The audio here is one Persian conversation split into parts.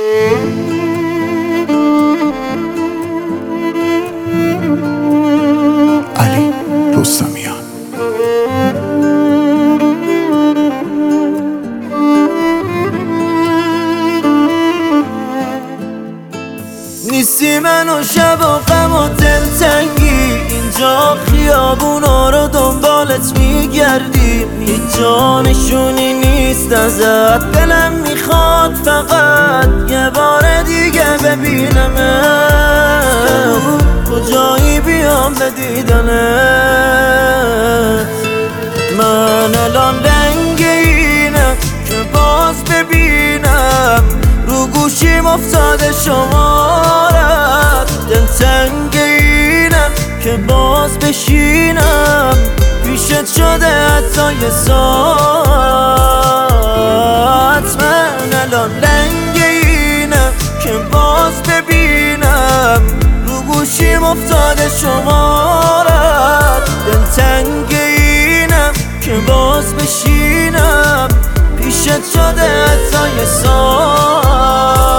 علی رستمیان. نیستی من و شب و غم و دلتنگی، اینجا خیابونا رو دنبالت میگردیم، هیچ جا نشونی نیست ازت، دلم میخواد فقط یه بار دیگه ببینمت، کجایی بیام به دیدنت. من الان لنگ اینم که باز ببینم رو گوشیم افتاده شمارت، دلتنگ اینم که باز بشینم پیشت شده حتی یه ساعت. من الان لنگ اینم که باز ببینم رو گوشیم افتاده شمارت، دلتنگ اینم که باز بشینم پیشت شده حتی یه ساعت.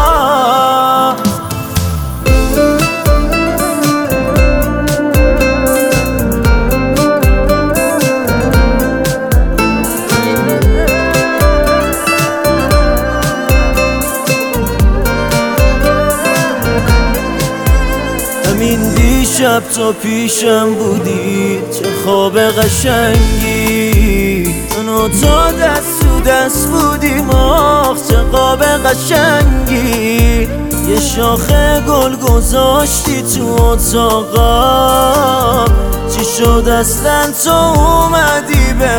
همین دیشب تو پیشم بودی، چه خواب قشنگی، من و تو دست تو دست بودیم، آخ چه خواب قشنگی. یه شاخه گل گذاشتی تو اتاقم، چی شد اصلا تو اومدی به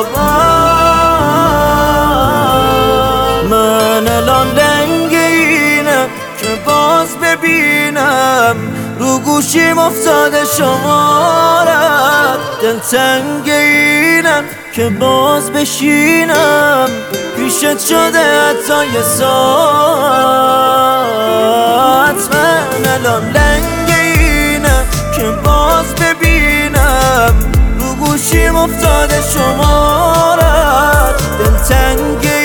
خوابم. من الان لنگ اینم که باز ببینم رو گوشیم افتاده شمارت، دلتنگ اینم که باز بشینم پیشت شده حتی یه ساعت. من الان لنگ اینم که باز ببینم رو گوشیم افتاده شمارت، دلتنگ